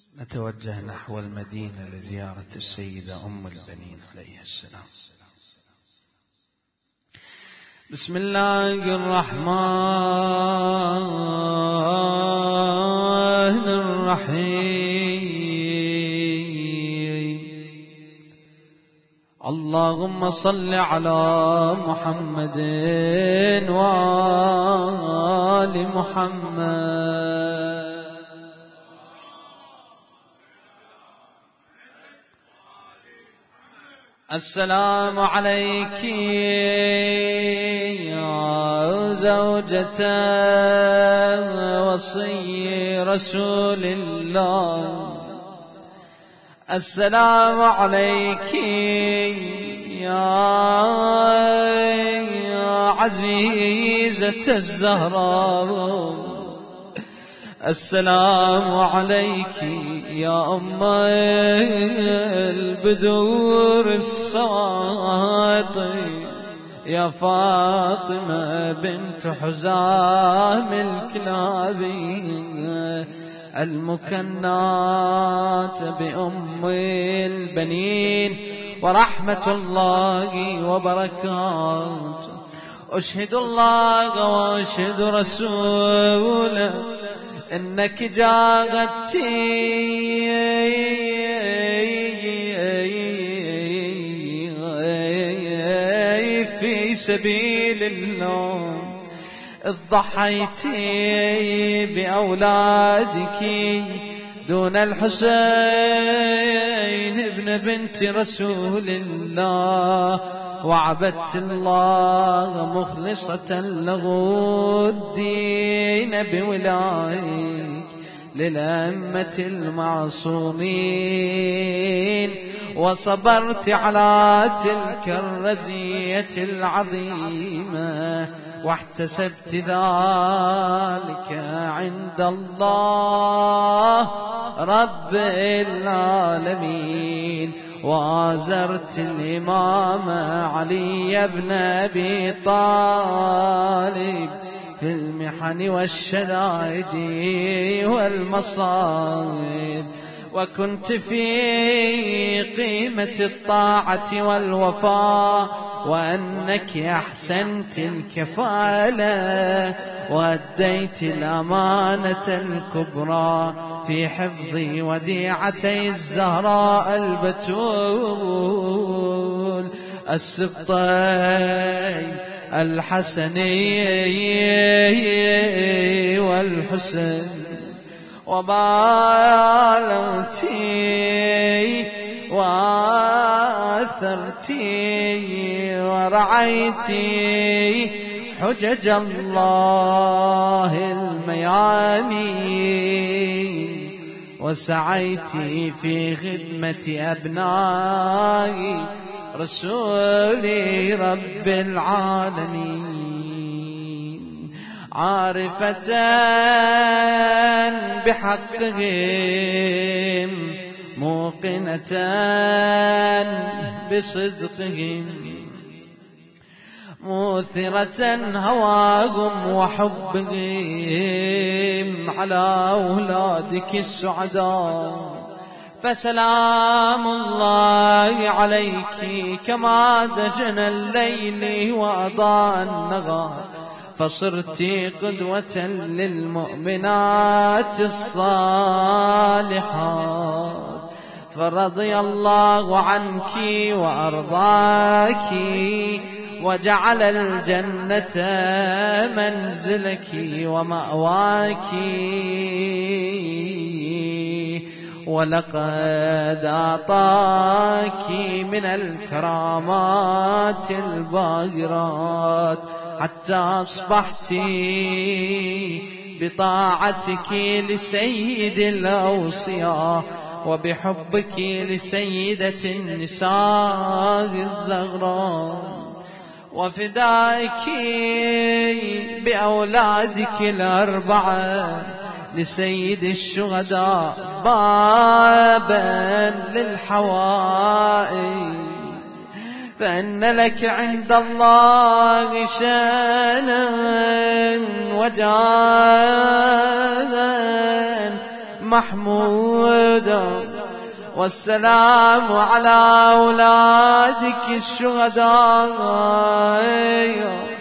نتوجه نحو المدينة لزيارة السيدة أم البنين عليه السلام. بسم الله الرحمن الرحيم. اللهم صل على محمد وآل محمد. السلام عليك يا زوجة وصي رسول الله. السلام عليك يا عزيزة الزهراء. السلام عليك يا أم البدور السواطي، يا فاطمة بنت حزام الكلابي المكنات بأم البنين ورحمة الله وبركاته. أشهد الله وأشهد رسوله إنك جاءتي في سبيل الله، ضحيتي بأولادك دون الحسين ابن بنت رسول الله، وعبدت الله مخلصة له الدين بولايك للأمة المعصومين، وصبرت على تلك الرزية العظيمة، واحتسبت ذلك عند الله رب العالمين. وآزرت الإمام علي بن أبي طالب في المحن والشدائد والمصائب، وكنت في قيمة الطاعة والوفاء، وأنك أحسنت الكفالة وأديت الأمانة الكبرى في حفظ وديعتي الزهراء البتول السبطين الحسني والحسين، وبالغتي وآثرتي ورعيتي حجج الله الميامين، وسعيتي في خدمة أبنائي رسول رب العالمين، عارفة بحقهم موقنة بصدقهم، موثرة هواهم وحبهم على أولادك السعداء. فسلام الله عليك كما دجن الليل وأضاء النهار، فصرت قدوة للمؤمنات الصالحات، فرضي الله عنك وأرضاك، وجعل الجنة منزلك ومأواك، ولقد أعطاك من الكرامات الباهرات حتى أصبحت بطاعتك لسيد الأوصياء وبحبك لسيدة النساء الزهراء، وفدائك بأولادك الأربعة لسيد الشهداء بابا للحوائج، فإن لك عند الله شأنا وجاها محمودا، والسلام على أولادك الشهداء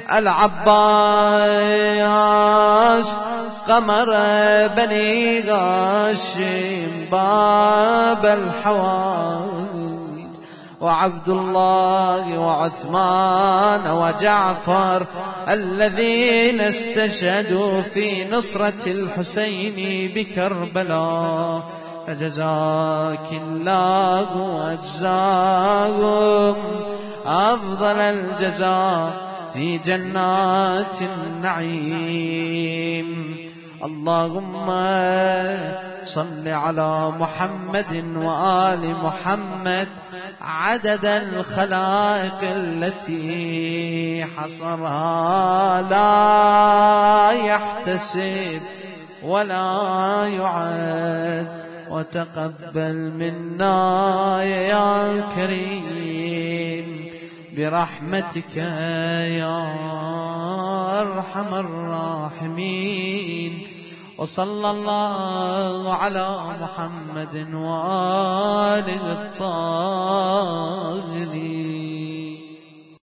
العباس قمر بني هاشم باب الحوائج، وعبد الله وعثمان وجعفر الذين استشهدوا في نصرة الحسين بكربلاء، فجزاك الله وأجزاهم أفضل الجزاء في جنات النعيم. اللهم صل على محمد وآل محمد عدد الخلائق التي حصرها لا يحتسب ولا يعد، وتقبل منا يا كريم برحمتك يا أرحم الراحمين. وصلى الله على محمد وآله الطاهرين.